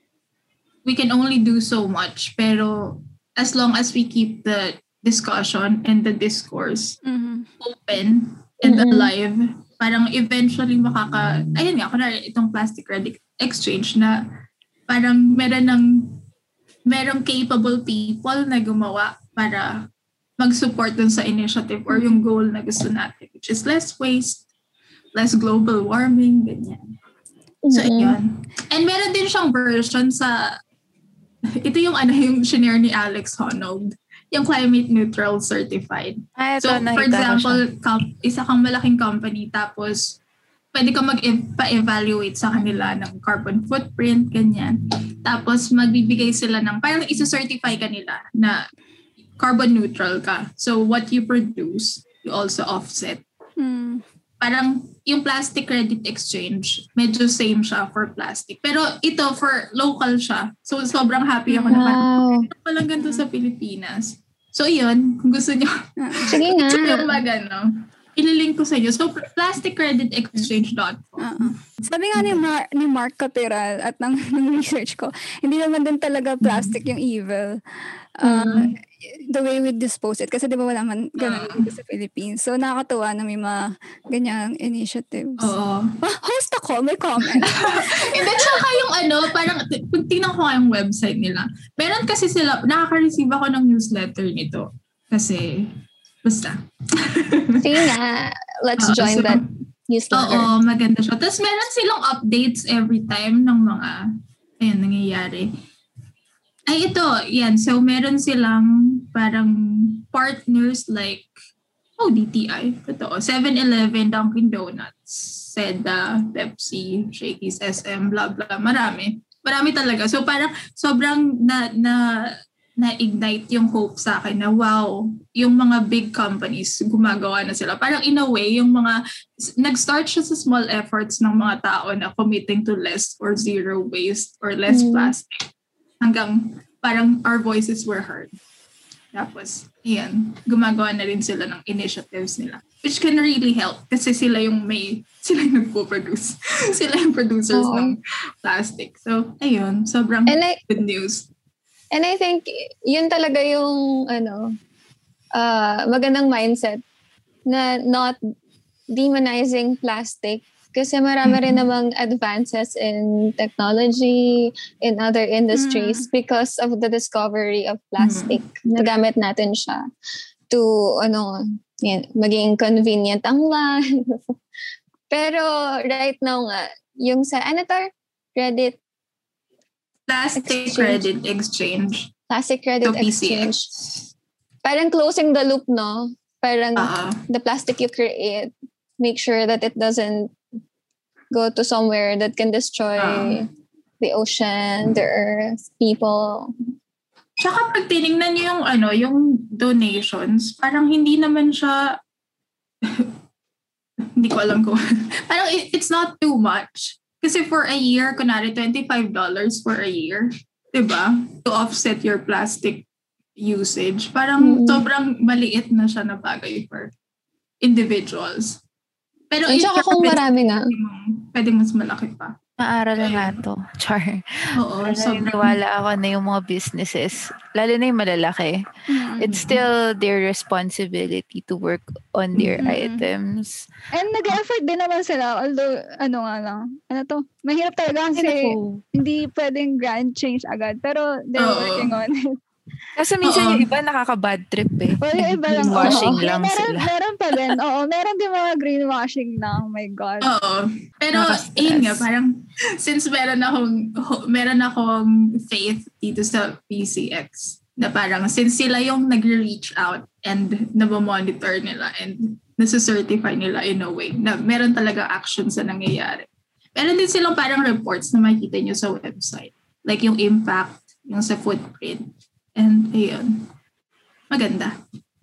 we can only do so much. Pero as long as we keep the discussion and the discourse mm-hmm. open and mm-hmm. alive, parang eventually makaka, ayun nga, kunwari itong plastic credit exchange na parang meron ng, merong capable people na gumawa para mag-support dun sa initiative or yung goal na gusto natin, which is less waste, less global warming, ganyan. So, mm-hmm. ayun. And meron din siyang version sa, ito yung ano, yung shinare ni Alex Honnold, yung climate neutral certified. Ay, so, for example, com- isa kang malaking company, tapos pwede kang mag-evaluate sa kanila ng carbon footprint, ganyan. Tapos magbibigay sila ng, parang isa-certify ka nila na carbon neutral ka. So, what you produce, you also offset. Hmm. Parang yung plastic credit exchange, medyo same siya for plastic. Pero ito, for local siya. So, sobrang happy ako wow. na parang, ito palang ganito sa Pilipinas. So, yun, kung gusto nyo, sige nga. gusto nyo mag, ano, ililink ko sa inyo. So, plastic credit exchange dot com. Uh-huh. Sabi nga ni, Mar- ni Mark Catiral at ng, ng research ko, hindi naman din talaga plastic yung evil. Uh, mm-hmm. The way we dispose it. Kasi di ba wala man ganun uh-huh. dito sa Philippines. So, nakakatuwa na may mga ganyang initiatives. Oo. Ah, host ako, may comment. Hindi, tsaka yung ano, parang, kung tingnan ko nga yung website nila, meron kasi sila, nakaka-receive ako ng newsletter nito. Kasi, basta. Sige nga, let's uh, join so, that newsletter. Oo, maganda siya. Tapos meron silang updates every time ng mga, ayun, nangyayari. Ay, ito, yan. So, meron silang parang partners like, oh, D T I. Totoo. seven eleven, Dunkin' Donuts, Seda, Pepsi, Shakey's, S M, blah, blah. Marami. Marami talaga. So, parang sobrang na, na, na-ignite yung hope sa akin na wow, yung mga big companies gumagawa na sila. Parang in a way, yung mga, nag-start siya sa small efforts ng mga tao na committing to less or zero waste or less mm. plastic. Hanggang parang our voices were heard. Tapos, yan, gumagawa na rin sila ng initiatives nila. Which can really help kasi sila yung may, sila yung nagpo-produce. Sila yung producers oh. ng plastic. So, ayun, sobrang I, good news. And I think, yun talaga yung, ano, uh, magandang mindset na not demonizing plastic Kasi marami rin namang advances in technology, in other industries mm. because of the discovery of plastic. Mm. Nagamit natin siya to, ano, yan, maging convenient ang life. Pero right now nga, yung sa, ano to? Credit Plastic exchange. Credit exchange. Plastic credit exchange. Parang closing the loop, no? Parang uh-huh. the plastic you create, make sure that it doesn't go to somewhere that can destroy uh, the ocean, the earth, people. Tsaka pag tinignan nyo yung, ano, yung donations, parang hindi naman siya, hindi ko alam kung, parang it, it's not too much. Kasi for a year, kunwari twenty-five dollars for a year, diba? To offset your plastic usage. Parang mm-hmm. sobrang maliit na siya na bagay for individuals. Pero at saka kung marami nga. Pwedeng mas malaki pa. Maaral na nga to. Char. Oo. So, niwala ako na yung mga businesses, lalo na yung malalaki, mm-hmm. it's still their responsibility to work on their mm-hmm. items. And nag-effort din naman sila. Although, ano nga lang, ano to, mahirap talaga kasi oh. hindi pwedeng grand change agad. Pero they're oh. working on it. Kasi minsan uh-oh. yung iba nakaka-bad trip eh. Well, yung iba lang. Greenwashing oh. lang meron, sila. Meron pa din. Oo, meron din mga greenwashing na. Oh my God. Oo. Pero, yun nga, parang, since meron akong, meron akong faith dito sa P C X, na parang, since sila yung nag-reach out and nabamonitor nila and nasa-certify nila in a way, na meron talaga action sa nangyayari. Meron din silang parang reports na makikita nyo sa website. Like yung impact, yung sa footprint. And, ayun. Maganda.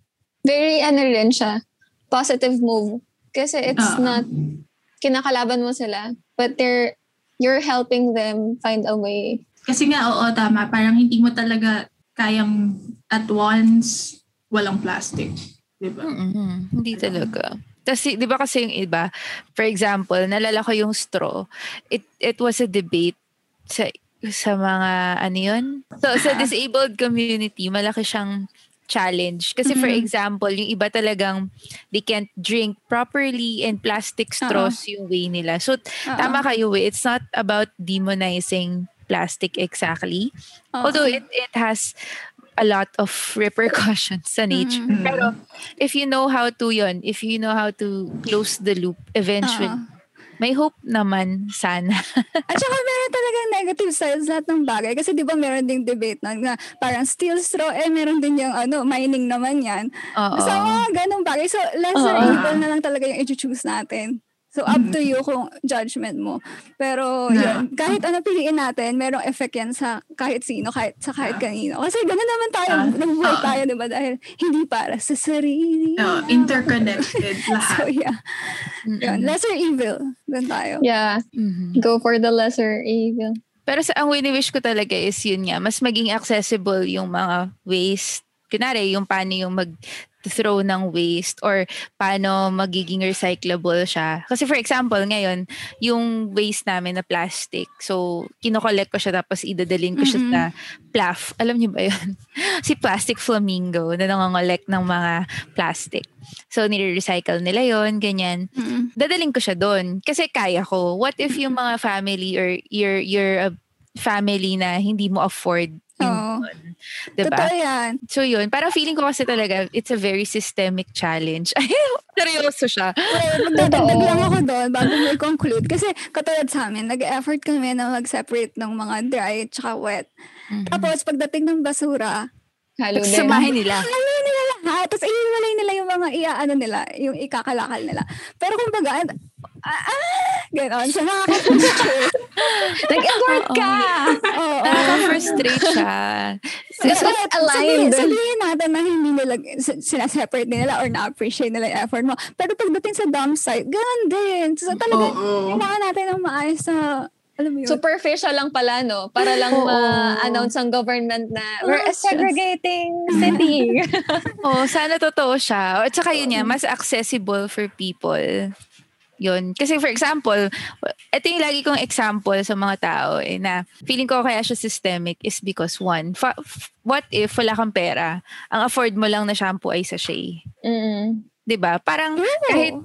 Very, ano rin siya, positive move. Kasi it's uh, not, kinakalaban mo sila, but they're, you're helping them find a way. Kasi nga, oo, tama. Parang hindi mo talaga kayang at once, walang plastic. Diba? Mm-hmm. Hindi talaga. Kasi, di ba kasi yung iba, for example, nalala ko yung straw, it, it was a debate sa sa mga ano yun. So sa disabled community, malaki siyang challenge. Kasi mm-hmm. for example, yung iba talagang they can't drink properly and plastic straws uh-oh. Yung way nila. So uh-oh. Tama kayo eh. It's not about demonizing plastic exactly. Uh-oh. Although it, it has a lot of repercussions sa nature. Mm-hmm. Pero if you know how to yun, if you know how to close the loop eventually, uh-oh. May hope naman sana. At saka meron talagang negative sides lahat ng bagay. Kasi di ba meron ding debate na, na parang steel straw, eh meron din yung ano, mining naman yan. Oo. So mga ganong bagay. So lesser uh-oh. Evil na lang talaga yung i-choose natin. So up to you kung judgment mo. Pero yeah. yun, kahit ano piliin natin, merong effect yan sa kahit sino, kahit sa kahit kanino. Kasi gano'n naman tayo, uh, nabubuhay uh, tayo, di ba? Dahil hindi para sa sarili. Uh, interconnected lahat. So yeah. Mm-hmm. Yun, lesser evil. Doon tayo. Yeah. Mm-hmm. Go for the lesser evil. Pero sa ang wini-wish ko talaga is yun nga, mas maging accessible yung mga waste. Kunwari, yung paano yung mag throw ng waste or paano magiging recyclable siya. Kasi for example, ngayon, yung waste namin na plastic, so kinokollect ko siya tapos idadalhin ko siya mm-hmm. sa P L A F. Alam niyo ba yun? Si Plastic Flamingo na nangongolect ng mga plastic. So, nire-recycle nila yon ganyan. Mm-hmm. Dadalhin ko siya doon kasi kaya ko. What if yung mga family or you're, you're a family na hindi mo afford Oo. Diba? Totoo yan. So yun, parang feeling ko kasi talaga it's a very systemic challenge. Ay, seryoso siya. Well, magdadagdag lang ako doon bago mo i-conclude. Kasi katulad sa amin, nag-effort kami na mag-separate ng mga dry at saka wet. Mm-hmm. Tapos pagdating ng basura, halo din. Samahin nila. Halo nila lahat. Tapos iiwalay nila yung mga iaano nila, yung ikakalakal nila. Pero kung baga, ah, ah, gano'n. So, nakaka-frustrate. Nag-effort ka! Oo. Nakaka-frustrate siya. So, so, sabihin, sabihin natin na hindi nila, sinaseparate nila or na-appreciate nila yung effort mo. Pero pagdating sa dump site, gano'n din. So, talaga, kailangan natin ng maayos na, alam mo yun. Superficial lang pala, no? Para lang oh, ma-announce ang government na we're a segregating city. Oh, sana totoo siya. At saka yun yan, mas accessible for people. Yun. Kasi for example, ito yung lagi kong example sa mga tao eh, na feeling ko kaya siya systemic is because one, fa- what if wala kang pera, ang afford mo lang na shampoo ay sachet? Mm. Diba? Parang kahit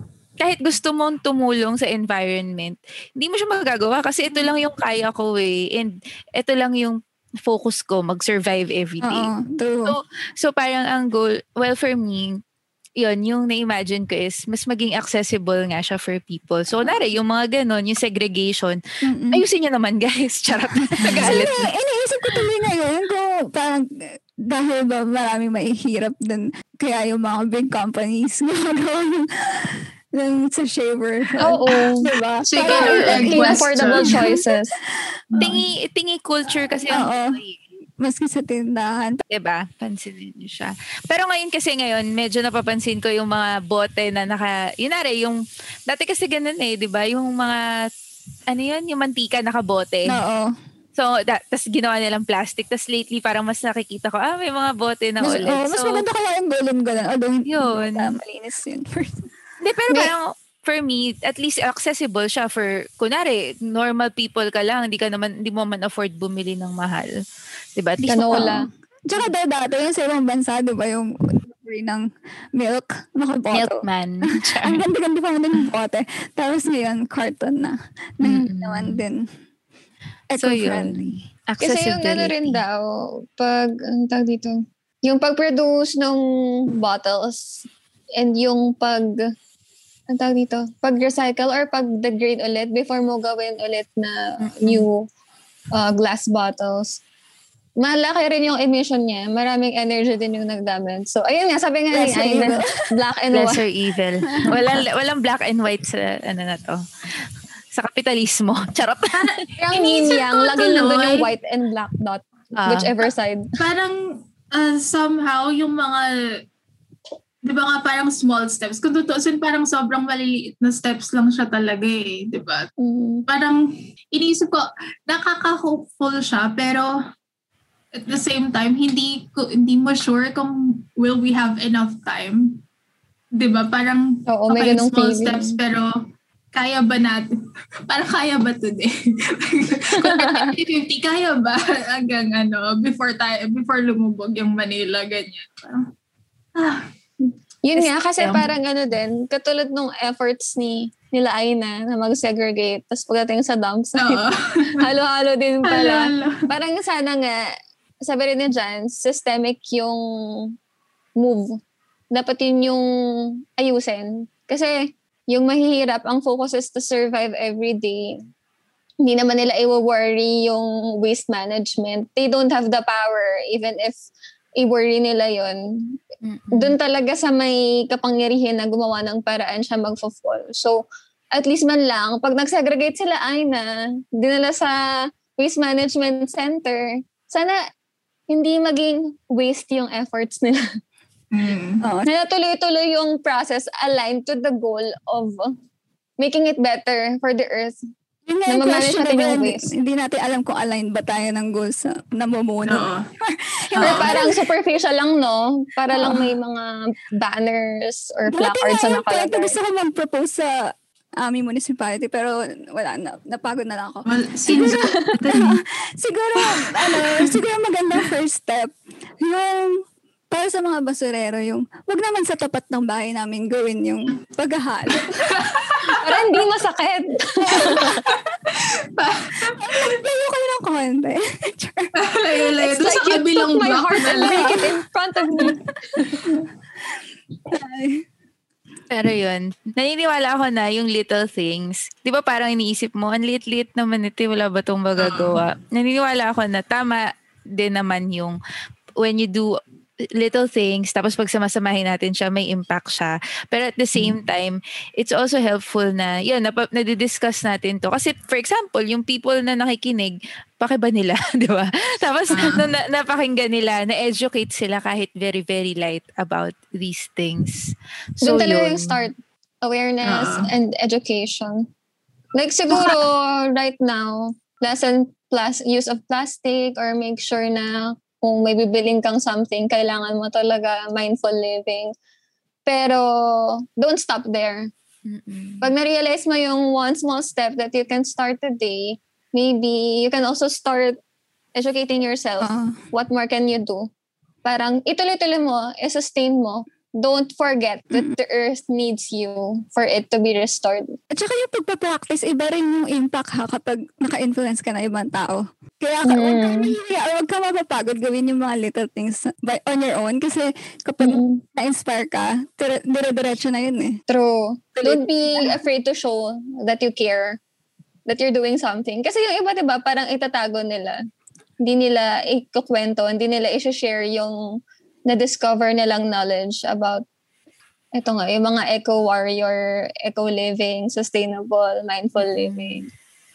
kahit gusto mong tumulong sa environment, hindi mo siya magagawa kasi ito lang yung kaya ko eh. And ito lang yung focus ko, mag-survive every day. Oo, true. So, so parang ang goal, well for me, yun, yung na-imagine ko is mas maging accessible nga siya for people. So, nari, yung mga ganon, yung segregation, Mm-mm. ayusin nyo naman guys. Charot. Nagalit. Kasi iniisip ko tuloy ngayon kung parang dahil ba maraming mahihirap din kaya yung mga big companies gumagawa ng, ng sa shaver. Oo. Diba? Chicken Parang- or egg Yung question. affordable choices. Tingi, tingi culture kasi Oo. ang Maski sa tindahan. diba? Pansinin niyo siya. Pero ngayon kasi ngayon, medyo napapansin ko yung mga bote na naka, yun na rin, yung, dati kasi ganun eh, diba? Yung mga, ano yun, yung mantika nakabote. Oo. So, that, tas ginawa nilang plastic. Tas lately, parang mas nakikita ko, ah, may mga bote na Mas, ulit. oh, mas so, maganda kaya yung golem ganun. Although, Yun. yun. Malinis yun. Hindi, pero May- parang, for me, at least accessible siya for, kunwari, normal people ka lang, hindi ka naman, hindi mo man afford bumili ng mahal. Diba? At least, Canola. Tsaka daw dati yung sa ibang bansa, di ba, yung free ng milk, nakaboto. milkman. Ang ganda-ganda pa mo din yung bote. Tapos ngayon, carton na. Na hindi Mm-mm. naman din So, eco-friendly. yun. Kasi yung ano rin Accessibility. daw, pag, ang tawag dito, yung pag-produce ng bottles and yung pag, ang tawag dito, pag-recycle or pag-degrade ulit before mo gawin ulit na new uh, glass bottles. Malaki rin yung emission niya. Maraming energy din yung nagdamage. So, ayun nga, sabi nga ni Lesser Aina, evil. black and white. Lesser evil. walang, walang black and white sa, ano na to, sa kapitalismo. Charot. Parang yin Iniisip yang, ko laging nandun tuloy. yung white and black dot. Ah. Whichever side. Parang uh, somehow yung mga, di ba nga parang small steps. Kung tutusin, parang sobrang maliliit na steps lang siya talaga eh. Di ba? Mm. Parang iniisip ko, nakaka-hopeful siya, pero at the same time, hindi ko hindi mo sure kung will we have enough time. 'Di ba? Parang Oo, may okay, ganong small feeling. steps pero kaya ba natin? Parang kaya ba today? fifty-fifty, kaya ba hanggang ano, before tayo, before lumubog yung Manila, ganyan. Parang, ah, Yun nga, kasi System. parang ano din, katulad nung efforts ni nila Aina na mag-segregate, tapos pagdating sa dump site, oo. halo-halo din pala. Alala. Parang sana nga, sabi rin ni Jan, systemic yung move. Dapat yun yung ayusin. Kasi yung mahihirap, ang focus is to survive every day. Hindi naman nila i-worry yung waste management. They don't have the power, even if i-worry nila yun. Doon talaga sa may kapangyarihan na gumawa ng paraan siya mag-fall. So, at least man lang, pag nag-segregate sila, ay na, dinala sa waste management center, sana hindi maging waste yung efforts nila. Mm. Oo. Na tuloy-tuloy yung process aligned to the goal of making it better for the earth. Yun nga Na yung ma-manage question, natin diba, yung hindi, waste. hindi natin alam kung aligned ba tayo ng goals na namumuno. Oo. Or Oo. parang superficial lang, no? Para lang may mga banners or Dati placards nga na yung point na nakalagay. gusto ko mag-propose sa aming municipality pero wala na, napagod na lang ako. Well, since, Siguro, ano, siguro magandang first step, yung para sa mga basurero, yung wag naman sa tapat ng bahay namin gawin yung paghahalo. Para hindi masakit. Layo kayo ng konti. layo-layo. It's Doon like sa you kabilang took my block heart na and lang. break it in front of me. Pero yun, naniniwala ako na yung little things, di ba parang iniisip mo, ang liit-liit naman ito, wala ba itong magagawa? Naniniwala ako na tama din naman yung when you do little things, tapos pag samasamahin natin siya, may impact siya. Pero at the same time, it's also helpful na, yun, nap- nadidiscuss natin to. Kasi, for example, yung people na nakikinig, pakiba nila, di ba? Tapos, Ah. nung na- napakinggan nila, na-educate sila kahit very, very light about these things. So, Doon talaga yun. yung start. Awareness Oo. and education. Like siguro, right now, lessen plus use of plastic or make sure na kung may bibiling kang something, kailangan mo talaga mindful living. Pero, don't stop there. Mm-mm. Pag na-realize mo yung one small step that you can start today, maybe you can also start educating yourself. Oo. What more can you do? Parang ituloy-tuloy mo, i-sustain mo. don't forget that the earth needs you for it to be restored. At saka yung pagpa-practice, iba rin yung impact ha kapag naka-influence ka na ibang tao. Kaya ka, mm. huwag ka mahihiya or huwag ka mapapagod gawin yung mga little things by, on your own kasi kapag mm. na-inspire ka, dire-diretso na yun eh. True. Don't be afraid to show that you care, that you're doing something. Kasi yung iba, diba, parang itatago nila. Hindi nila ikukwento, hindi nila i-share yung na-discover nilang knowledge about ito nga, yung mga eco-warrior, eco-living, sustainable, mindful living.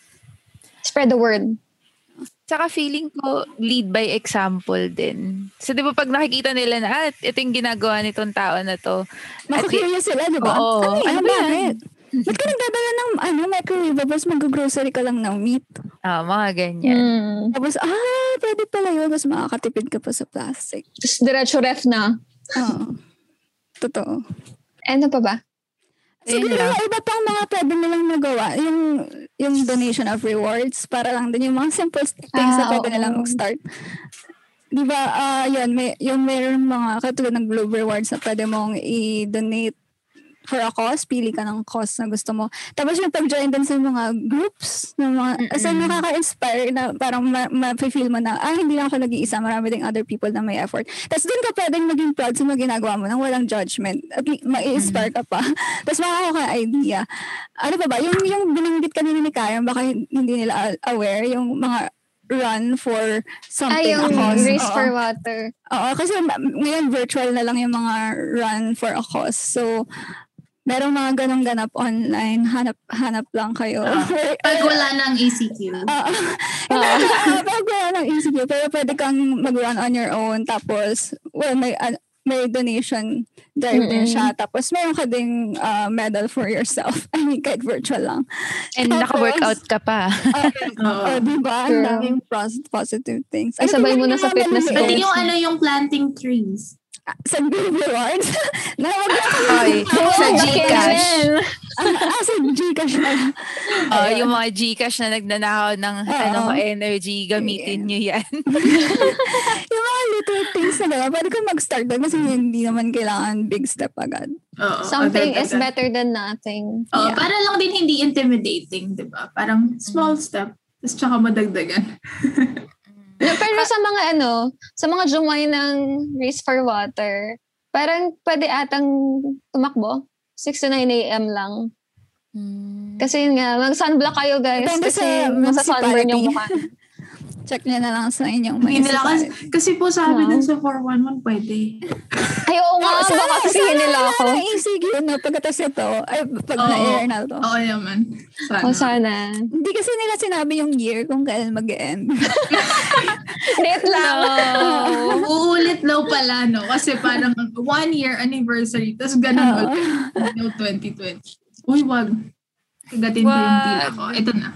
Spread the word. Saka feeling ko, lead by example din. So, di ba pag nakikita nila na, ah, ito yung ginagawa nitong tao na to. Makukurious sila, di ba? Oo. Ano, ano ba yan? Ba't ka nagdadala ng ano, microwave, tapos mag-grocery ka lang ng meat? Ah, mga ganyan. Mm. Tapos, ah, pwede pala yun. Tapos makakatipid ka pa sa plastic. Tapos diretso ref na. Oo. Totoo. Ano pa ba? Siguro yung iba pang mga pwede nilang magawa. Yung, yung donation of rewards. Para lang din yung mga simple things Ah, na pwede oo. nilang start. Di ba, ah, yun, may, yung mayroong mga katulad ng Globe Rewards na pwede mong i-donate for a cause, pili ka ng cause na gusto mo. Tapos yung pag-join din sa mga groups, na mga, as in, nakaka-inspire na parang ma- ma-feel mo na, ah, hindi lang ako nag-iisa, marami ding other people na may effort. Tapos doon ka pwedeng maging proud sa mga ginagawa mo nang walang judgment. At ma-inspire ka pa. Tapos makakakuha ka idea. Ano pa ba? Yung, yung binanggit kanina ni Karen, baka hindi nila aware, yung mga run for something. Ay, yung cause. Race Oo. for Water. Oo, kasi ngayon virtual na lang yung mga run for a cause. So, merong mga ganong ganap online, hanap hanap lang kayo. Uh, pag wala ng E C Q. Oo. Uh, pag wala ng E C Q, pero pwede kang mag-run on your own. Tapos, well, may, uh, may donation drive din Mm-mm. siya. Tapos, meron ka ding uh, medal for yourself. I mean, kahit virtual lang. And Tapos, naka-workout ka pa. Uh, uh, diba? Ang daming pros- positive things. Ay, sabay mo na sa fitness goals. Pwede yung ano yung planting trees. Sa Globe Rewards. na wag Oy, sa Gcash. Ah, sa Gcash na. Oh, yung mga Gcash na nagnanakaw ng Oo. ano energy, gamitin nyo yan. Yung mga little things na gano'n, pwede kang mag-start doon kasi hindi naman kailangan big step agad. Oo, Something agad, is agad. better than nothing. Oo, Yeah. para lang din hindi intimidating, di ba? Parang small step, tapos tsaka madagdagan. No, pero sa mga ano, sa mga jumoy ng Race for Water, parang pwede atang tumakbo. six to nine a.m. lang. Kasi yun nga, mag-sunblock kayo guys. Depende Kasi sa masa-sunburn yung municipality. mukha. Check nyo na lang sa inyong Hindi nila kasi, municipality. kasi po sa amin Wow. dun sa four one one pwede. Ay, oo nga, Oh, baka sabihin nila ako. Sana E C Q na pagkatas ito, ay pag Oo. na-air na to. Oo naman. Sana. O sana. Hindi kasi nila sinabi yung year kung kailan mag-end. Date lang. Uulit daw pala, no? Kasi parang one year anniversary, tapos ganun Oo. ulit. No, twenty twenty. Uy, wag. Kagatin ko yung tila ko. Ito na.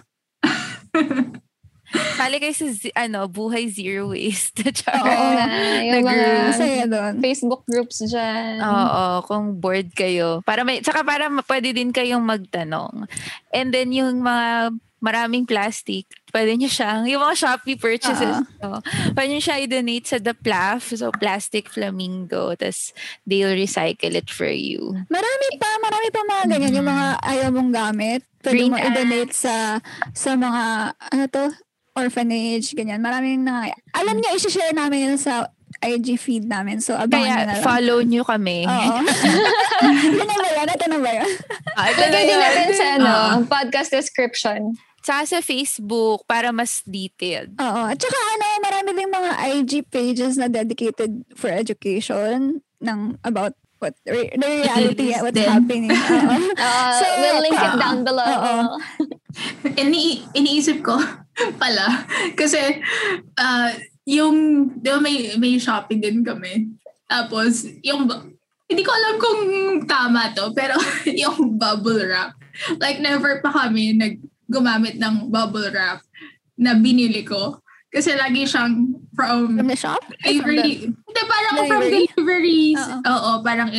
Sali kayo sa zi- ano, buhay zero waste. Oo nga. Yung mga Nag- Masaya doon. Facebook groups dyan. Oo, kung bored kayo. Para may, saka para ma- pwede din kayong magtanong. And then yung mga maraming plastic, pwede nyo siyang, yung mga Shopee purchases, no, pwede nyo siya i-donate sa The Plaf, so Plastic Flamingo, tas they'll recycle it for you. Marami pa, marami pa mga ganyan. Yung mga ayaw mong gamit. Pwede Green mo i-donate sa sa mga, ano to, orphanage, ganyan. Maraming na, alam niyo, i-share namin yun sa I G feed namin. So, abangan nyo na Kaya lang. follow nyo kami. Oo. Yun na ba yan? Ito na ba yan? Ah, ito Lagay na din yun. natin sa ano, Oo. podcast description. Saka sa Facebook para mas detailed. Oo. At saka ano, marami din mga I G pages na dedicated for education ng about what re- the reality Yes, what's din. happening. Oo. Uh, So, we'll link it oo. down below. Oo. Ini iniisip ko pala kasi ah, yung di ba may may shopping din kami. Tapos yung hindi ko alam kung tama to pero yung bubble wrap. Like never pa kami nag gumamit ng bubble wrap na binili ko kasi lagi siyang from From the shop? Ay, from delivery. Hindi, parang from delivery? deliveries. Oo. Oo, parang eh,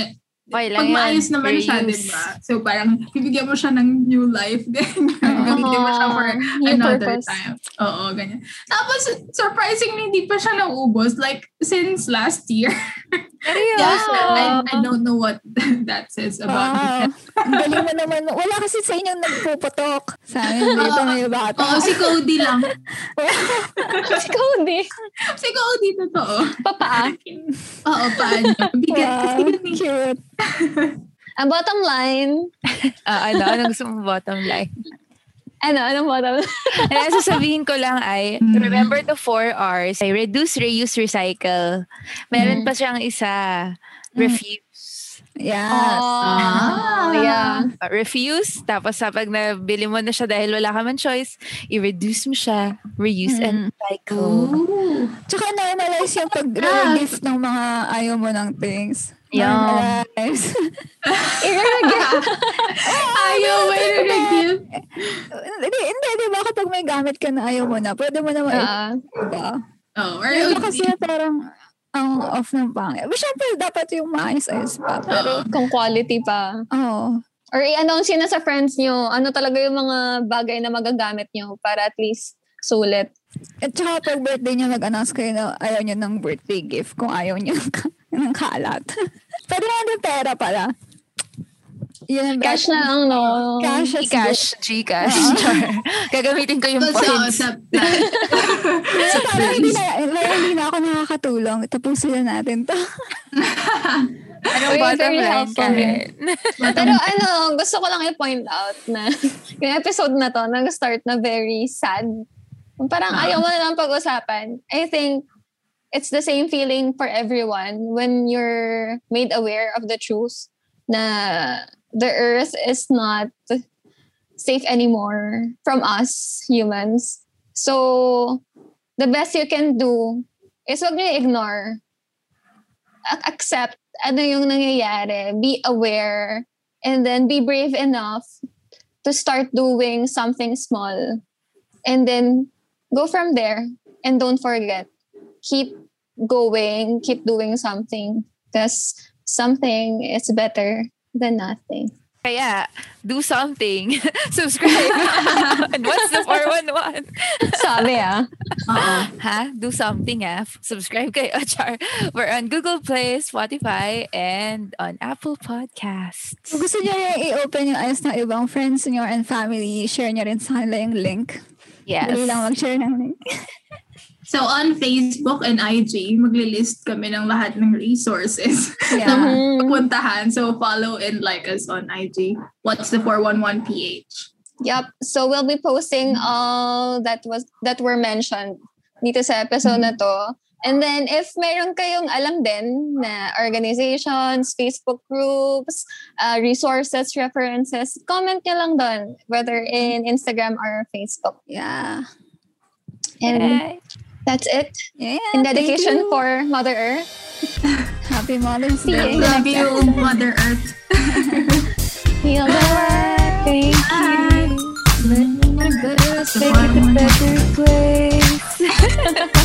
Okay lang pag yan. maayos naman siya, Reuse. di ba? So parang bibigyan mo siya ng new life. Gamitin mo siya for New another purpose. time. Oo, ganyan. Tapos, surprisingly, hindi pa siya naubos. Like, since last year. Seryoso? I, I don't know what that says about Wow. me. Ang galing mo naman. Wala kasi sa inyong nagpuputok. Sa amin dito may bata. Oo, si Cody lang. Si Cody. Si Cody, totoo. Papa. Oo, paano? Bigat kasi Wow, yun eh. cute. Ang bottom line, Ah, ano, ano gusto mo bottom line? ano, anong bottom line? And ang sasabihin ko lang ay, Mm. remember the four R's. Ay, reduce, reuse, recycle. Meron Mm. pa siyang isa, refuse. Yes. Oh, yeah. Uh, refuse, tapos sa pag nabili mo na siya dahil wala ka man choice, i-reduce mo siya, reuse and recycle. Ooh. Tsaka normalize yung pag-gift ng mga ayaw mo ng things. Yeah. Normalize. Ayaw, may nag-gift. Hindi, hindi, di ba kapag may gamit ka na ayaw mo na, pwede mo naman Ah. iba. Oh, or Yung iba kasi parang ang off ng pangit. But syempre, dapat yung maayos-ayos pa. Pero, Kung quality pa. oo. Or i-announce yun na sa friends nyo, ano talaga yung mga bagay na magagamit nyo para at least sulit. At saka pag birthday niya, mag-announce kayo na ayaw niyo ng birthday gift kung ayaw niyo ng, ka- ng kalat. Pwede naman din pera pala. Yun ang Cash best. na lang, no? Cash as Gcash, Gcash. Char. Gagamitin ko yung sa, points. sa, Pero parang hindi na, parang hindi na ako nakakatulong. Tapusin na natin to. Anong Very, bottom very line, helpful. Karen? Pero ano, gusto ko lang i-point out na yung episode na to, nag-start na very sad. Parang Ah. ayaw mo na lang pag-usapan. I think it's the same feeling for everyone when you're made aware of the truth na the earth is not safe anymore from us humans. So, the best you can do is wag niyo ignore. A- accept ano yung nangyayari. Be aware. And then be brave enough to start doing something small. And then go from there. And don't forget. Keep going. Keep doing something. Because something is better than nothing. Kaya, do something. Subscribe. And what's the four one one? Sabi ah. Oo. Ha? Do something ah. Subscribe kayo, Char. We're on Google Play, Spotify, and on Apple Podcasts. Kung gusto niyo yung i-open yung ayos ng ibang friends niyo and family, share niyo rin sa kanila yung link. Yes. Dali lang mag-share ng link. So, on Facebook and I G, maglilist kami ng lahat ng resources Yeah. na pupuntahan. So, follow and like us on I G. What's the four one one P H? Yep. So we'll be posting all that was that were mentioned dito sa episode na to. And then if meron kayong alam din na organizations, Facebook groups, uh, resources, references, comment nyo lang doon, whether in Instagram or Facebook. Yeah. And Yay. that's it. Yeah. In thank dedication you. for Mother Earth. Happy Mother's Day. Love you, Mother Earth. Heal the world. Thank you. Bye. Better That's the four one one. better place.